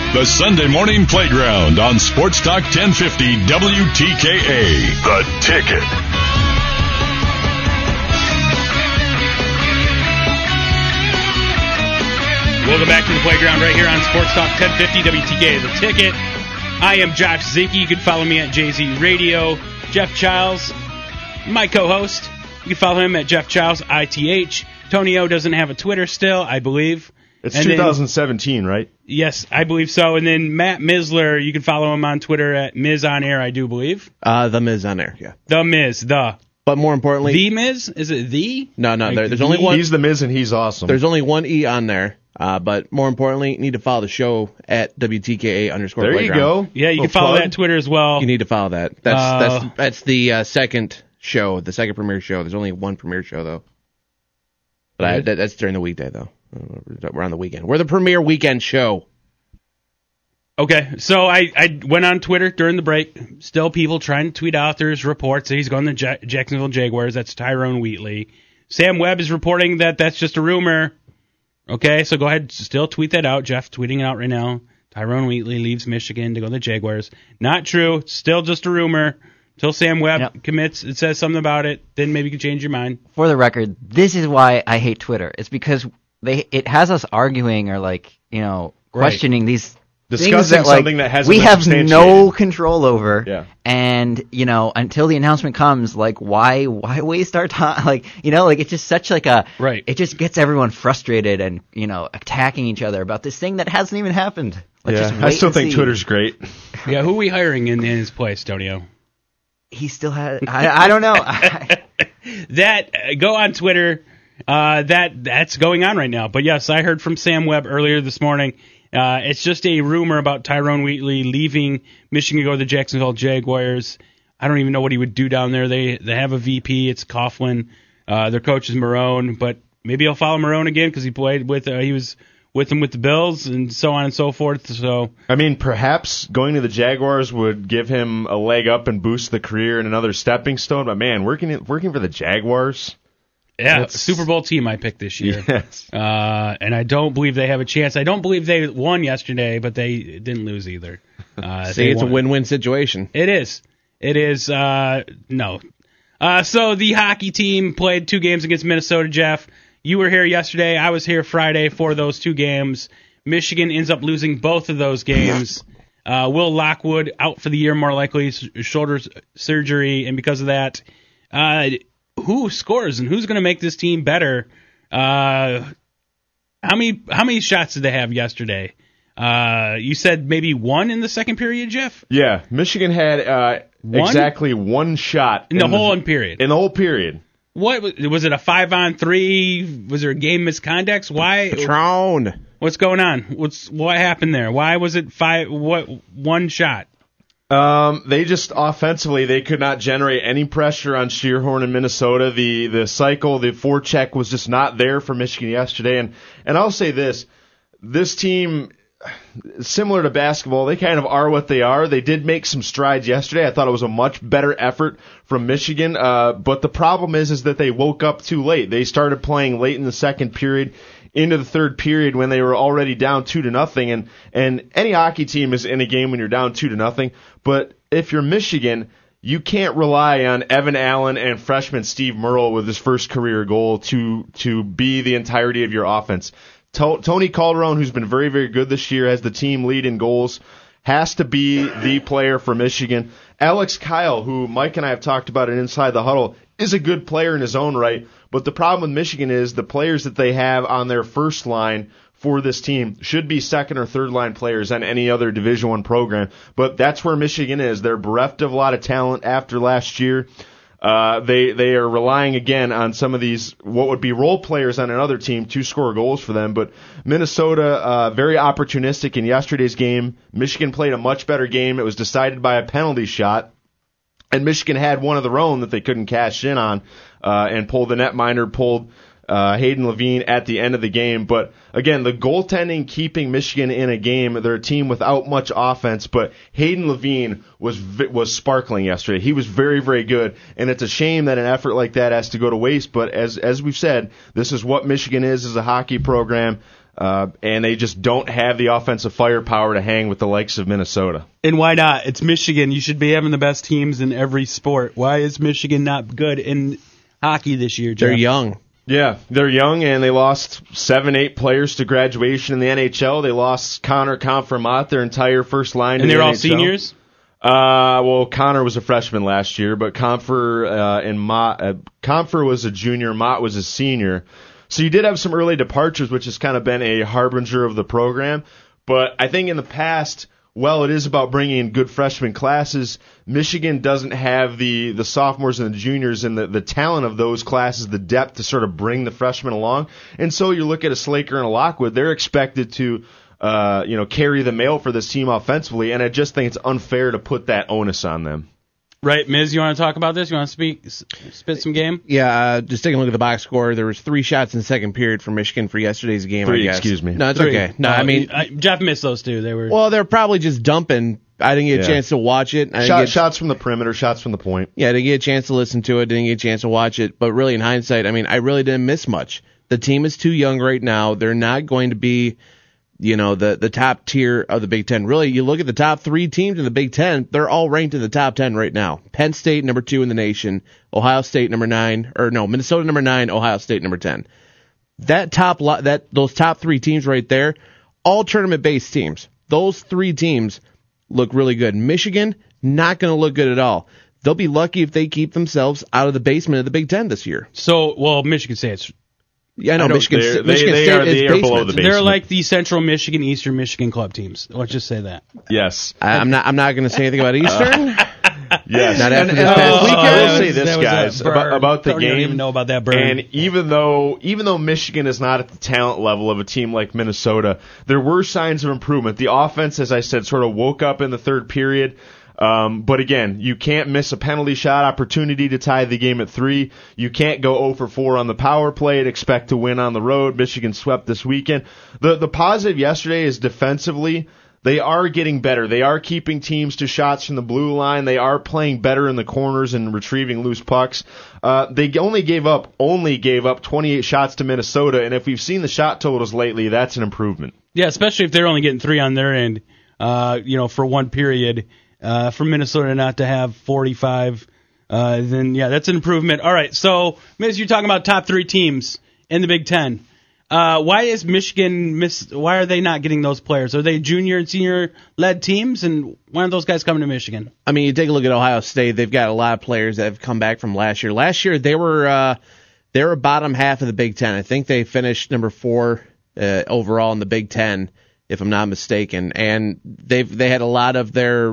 The Sunday Morning Playground on Sports Talk 1050 WTKA. The Ticket. Welcome back to the Playground right here on Sports Talk 1050 WTKA. The Ticket. I am Josh Zinke. You can follow me at JZ Radio. Jeff Childs, my co-host. You can follow him at Jeff Childs, ITH. Tony O doesn't have a Twitter still, I believe. It's 2017, right? Yes, I believe so. And then Matt Misler, you can follow him on Twitter at Miz On Air, I do believe. The Miz On Air, yeah. The Miz, the. But more importantly... The Miz? Is it the? No, like there's only one... He's the Miz and he's awesome. There's only one E on there. But more importantly, you need to follow the show at WTKA_Playground. There you go. Yeah, you can follow that Twitter as well. You need to follow that. That's the second show, the second premiere show. There's only one premiere show, though. But that's during the weekday, though. We're on the weekend. We're the premier weekend show. Okay, so I went on Twitter during the break. Still people trying to tweet out there's reports that he's going to Jacksonville Jaguars. That's Tyrone Wheatley. Sam Webb is reporting that that's just a rumor. Okay, so go ahead, still tweet that out. Jeff tweeting it out right now. Tyrone Wheatley leaves Michigan to go to the Jaguars. Not true. Still just a rumor. Until Sam Webb commits and says something about it, then maybe you can change your mind. For the record, this is why I hate Twitter. It's because it has us arguing or questioning these discussing something that hasn't we been have substantiated. No control over. Yeah. And until the announcement comes, why waste our time? It's just such a right. It just gets everyone frustrated and attacking each other about this thing that hasn't even happened. I still think Twitter's great. Yeah, who are we hiring in his place, Tonio? He still has. I don't know. Go on Twitter. That's going on right now. But yes, I heard from Sam Webb earlier this morning. It's just a rumor about Tyrone Wheatley leaving Michigan to go to the Jacksonville Jaguars. I don't even know what he would do down there. They have a VP. It's Coughlin. Their coach is Marone, but maybe he'll follow Marone again because he played with. He was with him with the Bills and so on and so forth. So I mean, perhaps going to the Jaguars would give him a leg up and boost the career and another stepping stone. But man, working for the Jaguars. Yeah, Super Bowl team I picked this year. Yes. And I don't believe they have a chance. I don't believe they won yesterday, but they didn't lose either. It's a win-win situation. It is. No. So the hockey team played 2 games against Minnesota, Jeff. You were here yesterday. I was here Friday for those 2 games. Michigan ends up losing both of those games. Will Lockwood out for the year, more likely, shoulder surgery, and because of that, who scores and who's going to make this team better? How many shots did they have yesterday? You said maybe 1 in the second period, Jeff? Yeah, Michigan had exactly 1 shot in the whole period. In the whole period. What was it? A 5-on-3? Was there a game misconduct? Why? Patron. What's going on? What happened there? Why was it 1 shot? They just offensively they could not generate any pressure on Shearhorn in Minnesota. The cycle, the forecheck was just not there for Michigan yesterday. And I'll say this team, similar to basketball, they kind of are what they are. They did make some strides yesterday. I thought it was a much better effort from Michigan. But the problem is that they woke up too late. They started playing late in the second period into the third period when they were already down 2-0. And any hockey team is in a game when you're down 2-0. But if you're Michigan, you can't rely on Evan Allen and freshman Steve Merle with his first career goal to be the entirety of your offense. Tony Calderon, who's been very, very good this year as the team lead in goals, has to be the player for Michigan. Alex Kyle, who Mike and I have talked about in Inside the Huddle, is a good player in his own right. But the problem with Michigan is the players that they have on their first line for this team should be second or third line players on any other Division I program. But that's where Michigan is. They're bereft of a lot of talent after last year. They are relying again on some of these what would be role players on another team to score goals for them. But Minnesota very opportunistic in yesterday's game. Michigan played a much better game. It was decided by a penalty shot. And Michigan had one of their own that they couldn't cash in on and pulled the netminder, pulled Hayden Levine at the end of the game. But again, the goaltending keeping Michigan in a game. They're a team without much offense, but Hayden Levine was sparkling yesterday. He was very, very good, and it's a shame that an effort like that has to go to waste. But as we've said, this is what Michigan is as a hockey program. and they just don't have the offensive firepower to hang with the likes of Minnesota. And why not? It's Michigan. You should be having the best teams in every sport. Why is Michigan not good in hockey this year, Jeff? They're young. Yeah, they're young, and they lost 7-8 players to graduation in the NHL. They lost Connor Confirmat, their entire first line. And to they're the all NHL. Seniors? Well, Connor was a freshman last year, but Comfer was a junior, Mott was a senior. So you did have some early departures, which has kind of been a harbinger of the program. But I think in the past, well, it is about bringing in good freshman classes. Michigan doesn't have the sophomores and the juniors and the talent of those classes, the depth to sort of bring the freshmen along. And so you look at a Slaker and a Lockwood, they're expected to carry the mail for this team offensively, and I just think it's unfair to put that onus on them. Right, Miz, you want to talk about this? You want to spit some game? Yeah, just taking a look at the box score. There was 3 shots in the second period for Michigan for yesterday's game. 3, I guess. excuse me. No, it's 3. okay. No, I mean, Jeff missed those 2. They were they're probably just dumping. I didn't get a chance to watch it. Shots from the perimeter, shots from the point. Yeah, I didn't get a chance to listen to it. Didn't get a chance to watch it. But really, in hindsight, I mean, I really didn't miss much. The team is too young right now. They're not going to be, the top tier of the Big Ten. Really, you look at the top 3 teams in the Big Ten, they're all ranked in the top 10 right now. Penn State, number 2 in the nation. Ohio State, number 9. Minnesota, number 9. Ohio State, number 10. Those top 3 teams right there, all tournament-based teams. Those 3 teams look really good. Michigan, not going to look good at all. They'll be lucky if they keep themselves out of the basement of the Big Ten this year. So, well, Michigan State's. Yeah, I know. Michigan State are is below the basement. They're like the Central Michigan, Eastern Michigan club teams. Let's just say that. Yes. I'm not going to say anything about Eastern. Yes. Not after this past weekend. I will say this, guys, about the game. I don't even know about that burn. And even though Michigan is not at the talent level of a team like Minnesota, there were signs of improvement. The offense, as I said, sort of woke up in the third period. But again, you can't miss a penalty shot opportunity to tie the game at 3. You can't go 0 for 4 on the power play and expect to win on the road. Michigan swept this weekend. The positive yesterday is defensively, they are getting better. They are keeping teams to shots from the blue line. They are playing better in the corners and retrieving loose pucks. They only gave up 28 shots to Minnesota, and if we've seen the shot totals lately, that's an improvement. Yeah, especially if they're only getting 3 on their end, for one period. For Minnesota not to have 45, then yeah, that's an improvement. All right, so Miz, you're talking about top 3 teams in the Big Ten. Why is Michigan why are they not getting those players? Are they junior and senior led teams, and why aren't those guys coming to Michigan? I mean, you take a look at Ohio State. They've got a lot of players that have come back from last year. Last year they were bottom half of the Big Ten. I think they finished number 4 overall in the Big Ten, if I'm not mistaken. And they had a lot of their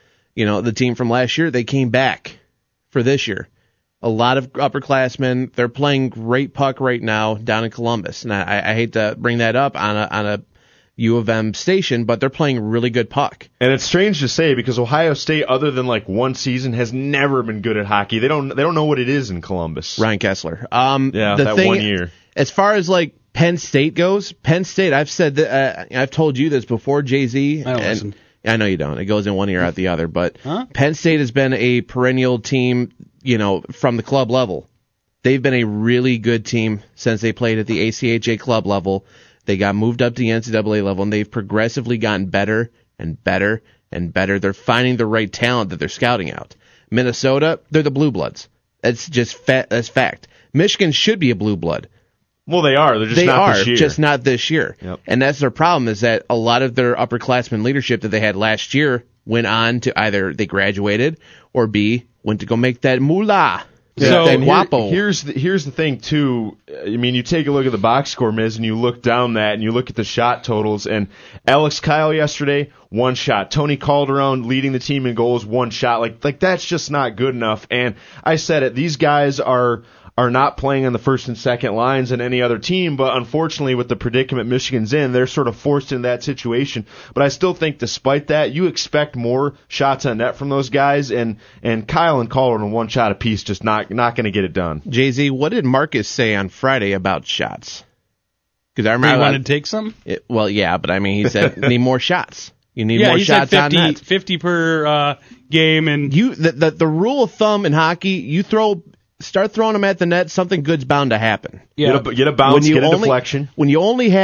the team from last year, they came back for this year. A lot of upperclassmen. They're playing great puck right now down in Columbus. And I hate to bring that up on a U of M station, but they're playing really good puck. And it's strange to say because Ohio State, other than like one season, has never been good at hockey. They don't know what it is in Columbus. Ryan Kessler. That 1 year. As far as like Penn State goes, I've said that I've told you this before, Jay-Z. I don't listen. I know you don't. It goes in one ear out the other. But Penn State has been a perennial team, from the club level. They've been a really good team since they played at the ACHA club level. They got moved up to the NCAA level, and they've progressively gotten better and better and better. They're finding the right talent that they're scouting out. Minnesota, they're the Blue Bloods. That's just that's fact. Michigan should be a Blue Blood. Well, they are. They're just not this year. Just not this year. Yep. And that's their problem, is that a lot of their upperclassmen leadership that they had last year went on to either they graduated or B, went to go make that moolah. So guapo. Here's the thing, too. I mean, you take a look at the box score, Miz, and you look down that, and you look at the shot totals, and Alex Kyle yesterday, 1 shot. Tony Calderon leading the team in goals, 1 shot. Like that's just not good enough. And I said it, these guys are not playing on the first and second lines in any other team, but unfortunately with the predicament Michigan's in, they're sort of forced in that situation. But I still think despite that, you expect more shots on net from those guys, and Kyle and Calderon 1 shot apiece, just not going to get it done. Jay-Z, what did Marcus say on Friday about shots? Because I remember he wanted to take some? Well, yeah, but I mean, he said need more shots. You need more he shots said 50, on net. 50 per game, and the rule of thumb in hockey, start throwing them at the net, something good's bound to happen. Yeah. Get a bounce, get a deflection. When you only have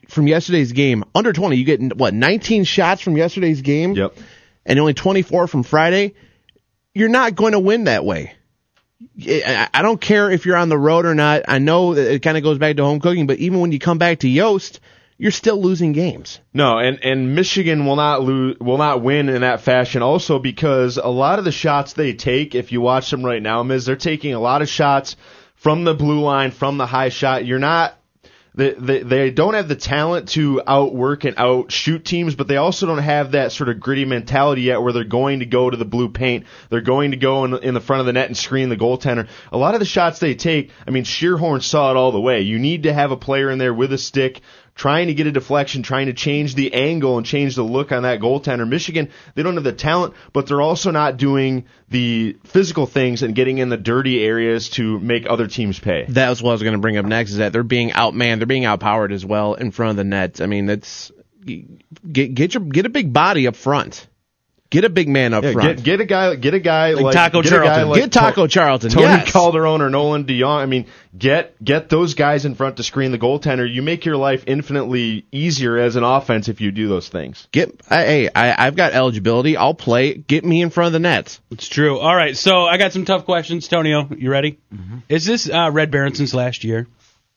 from yesterday's game, under 20, you get, 19 shots from yesterday's game? Yep. And only 24 from Friday? You're not going to win that way. I don't care if you're on the road or not. I know it kind of goes back to home cooking, but even when you come back to Yost, you're still losing games. No, and Michigan will not win in that fashion also because a lot of the shots they take, if you watch them right now, Miz, they're taking a lot of shots from the blue line, from the high shot. They don't have the talent to outwork and outshoot teams, but they also don't have that sort of gritty mentality yet where they're going to go to the blue paint. They're going to go in the front of the net and screen the goaltender. A lot of the shots they take, I mean, Shearhorn saw it all the way. You need to have a player in there with a stick trying to get a deflection, trying to change the angle and change the look on that goaltender. Michigan, they don't have the talent, but they're also not doing the physical things and getting in the dirty areas to make other teams pay. That was what I was going to bring up next, is that they're being outmanned, they're being outpowered as well in front of the net. I mean, that's get a big body up front. Get a big man up front. Get a guy like Taco Charlton. Get Taco Charlton. Tony yes. Calderon or Nolan DeYoung. I mean, get those guys in front to screen the goaltender. You make your life infinitely easier as an offense if you do those things. I've got eligibility. I'll play. Get me in front of the net. It's true. All right, so I got some tough questions. Tonio, you ready? Mm-hmm. Is this Red Berenson's last year?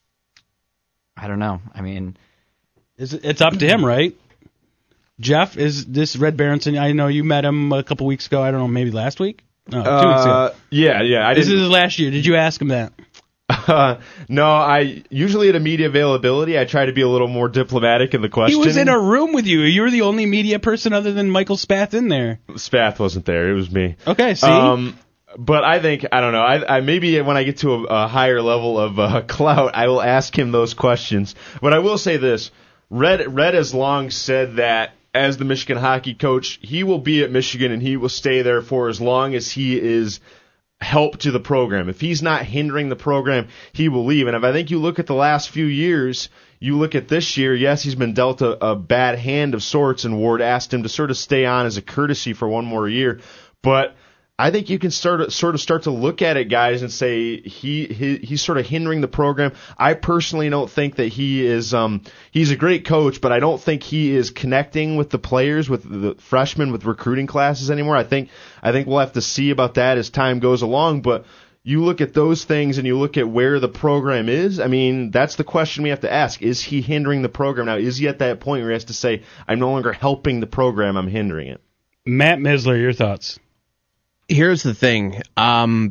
I don't know. I mean, It's up to him, right? Jeff, is this Red Berenson? I know you met him a couple weeks ago. I don't know, maybe last week? No, 2 weeks ago. Yeah. This is his last year. Did you ask him that? No, I usually at a media availability, I try to be a little more diplomatic in the question. He was in a room with you. You were the only media person other than Michael Spath in there. Spath wasn't there. It was me. Okay, see? But I think, I don't know, I maybe when I get to a higher level of clout, I will ask him those questions. But I will say this. Red has long said that as the Michigan hockey coach, he will be at Michigan and he will stay there for as long as he is help to the program. If he's not hindering the program, he will leave. And if I think you look at the last few years, you look at this year, yes, he's been dealt a bad hand of sorts, and Ward asked him to sort of stay on as a courtesy for one more year. But I think you can start to look at it, guys, and say he's sort of hindering the program. I personally don't think that he is. He's a great coach, but I don't think he is connecting with the players, with the freshmen, with recruiting classes anymore. I think we'll have to see about that as time goes along. But you look at those things and you look at where the program is. I mean, that's the question we have to ask: is he hindering the program now? Is he at that point where he has to say, "I'm no longer helping the program; I'm hindering it"? Matt Misler, your thoughts? Here's the thing. I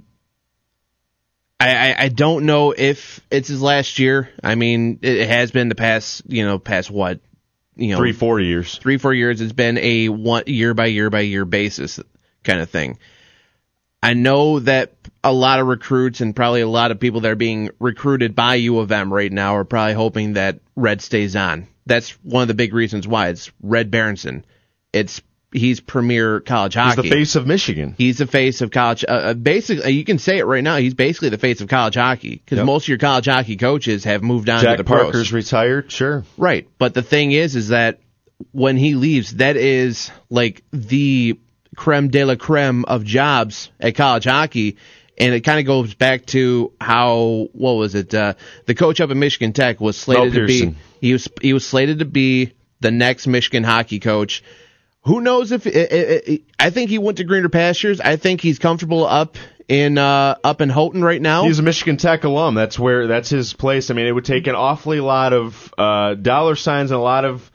don't know if it's his last year. I mean, it has been the past what? 3-4 years. 3-4 years. It's been a year by year basis kind of thing. I know that a lot of recruits and probably a lot of people that are being recruited by U of M right now are probably hoping that Red stays on. That's one of the big reasons why. It's Red Berenson. He's premier college hockey. He's the face of Michigan. He's the face of college. Basically, you can say it right now. He's basically the face of college hockey because most of your college hockey coaches have moved on to the pros. Jack Parker's retired, sure. Right, but the thing is that when he leaves, that is like the creme de la creme of jobs at college hockey, and it kind of goes back to how the coach up at Michigan Tech was slated to be. He was slated to be the next Michigan hockey coach. Who knows if I think he went to greener pastures. I think he's comfortable up in Houghton right now. He's a Michigan Tech alum. That's his place. I mean, it would take an awfully lot of dollar signs and a lot of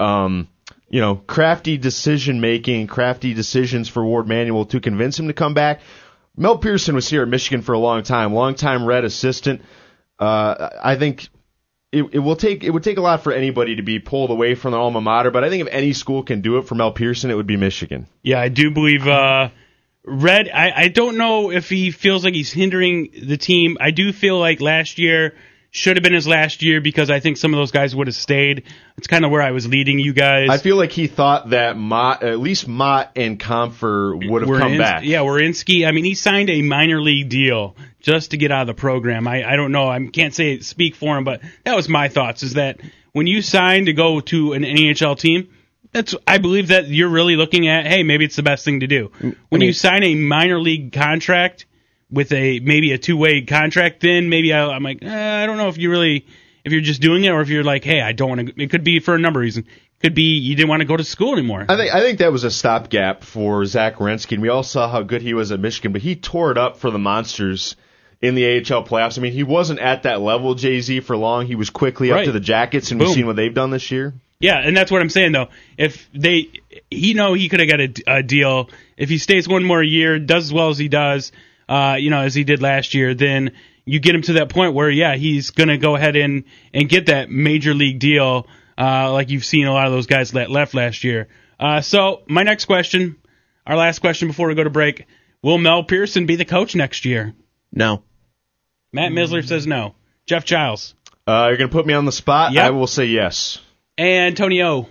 crafty decision making, crafty decisions for Ward Manuel to convince him to come back. Mel Pearson was here at Michigan for a long time Red assistant. I think it would take a lot for anybody to be pulled away from their alma mater, but I think if any school can do it for Mel Pearson, it would be Michigan. Yeah, I do believe Red, I don't know if he feels like he's hindering the team. I do feel like last year should have been his last year because I think some of those guys would have stayed. It's kind of where I was leading you guys. I feel like he thought that at least Mott and Comfer would have come back. Yeah, Wierenski. I mean, he signed a minor league deal just to get out of the program. I don't know. I can't speak for him, but that was my thoughts, is that when you sign to go to an NHL team, I believe that you're really looking at, hey, maybe it's the best thing to do. When you sign a minor league contract with maybe a two-way contract, then maybe I'm like, I don't know if you really if you're just doing it, or if you're like, hey, I don't want to. It could be for a number of reasons. Could be you didn't want to go to school anymore. I think that was a stopgap for Zach Werenski, and we all saw how good he was at Michigan, but he tore it up for the Monsters in the AHL playoffs. I mean, he wasn't at that level, Jay-Z, for long. He was quickly up to the Jackets, and we've seen what they've done this year. Yeah, and that's what I'm saying, though. If he could have got a deal. If he stays one more year, does as well as he does, as he did last year, then you get him to that point where, he's going to go ahead and get that major league deal, like you've seen a lot of those guys that left last year. So my next question, our last question before we go to break, will Mel Pearson be the coach next year? No. Matt Misler says no. Jeff Giles. You're going to put me on the spot? Yep. I will say yes. And Tony O.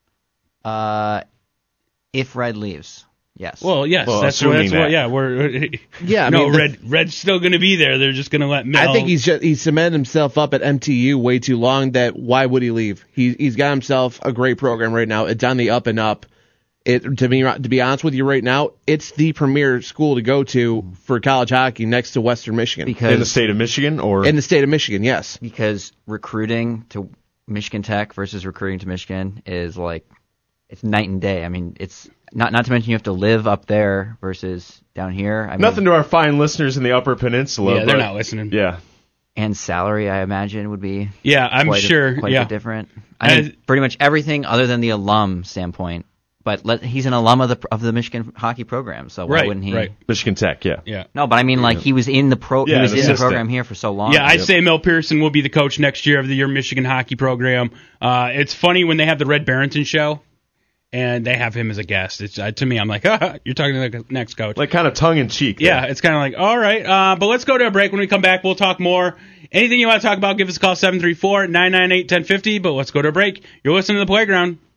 If Red leaves, yes. Well, yes, that's what. Red's still going to be there. They're just going to let Mel. I think he's cemented himself up at MTU way too long. That why would he leave? He's got himself a great program right now. It's on the up and up. To be honest with you right now, it's the premier school to go to for college hockey next to Western Michigan. In the state of Michigan, or in the state of Michigan, yes. Because recruiting to Michigan Tech versus recruiting to Michigan is it's night and day. I mean, it's not to mention you have to live up there versus down here. Nothing to our fine listeners in the Upper Peninsula. Yeah, they're not listening. Yeah. And salary, I imagine, would be quite a bit different. I mean, pretty much everything other than the alum standpoint. But he's an alum of the Michigan hockey program, so why wouldn't he? Right. Michigan Tech, yeah. No, but I mean, he was in the the program here for so long. Yeah, I'd say Mel Pearson will be the coach next year of the year Michigan hockey program. It's funny when they have the Red Barrington show, and they have him as a guest. It's to me, I'm like, you're talking to the next coach. Like kind of tongue in cheek. Yeah, it's kind of like, all right. But let's go to a break. When we come back, we'll talk more. Anything you want to talk about, give us a call 734-998-1050. But let's go to a break. You're listening to The Playground.